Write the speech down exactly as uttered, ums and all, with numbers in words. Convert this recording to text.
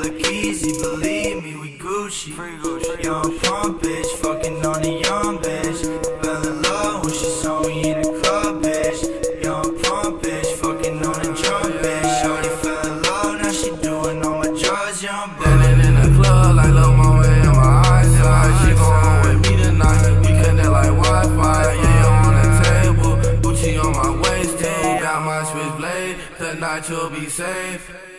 look easy, believe me, we Gucci. Young pump bitch, fucking on a young bitch. Fell in love when she saw me in the club, bitch. Young pump bitch, fucking on a drum bitch. Shorty fell in love, now she doing all my drugs, young bitch. Standing in the club like Lil Mama in my eyesight. She gon' home with me tonight, we connect like Wi-Fi. Yeah, on the table, Gucci on my waist, got my switchblade. Tonight you'll be safe.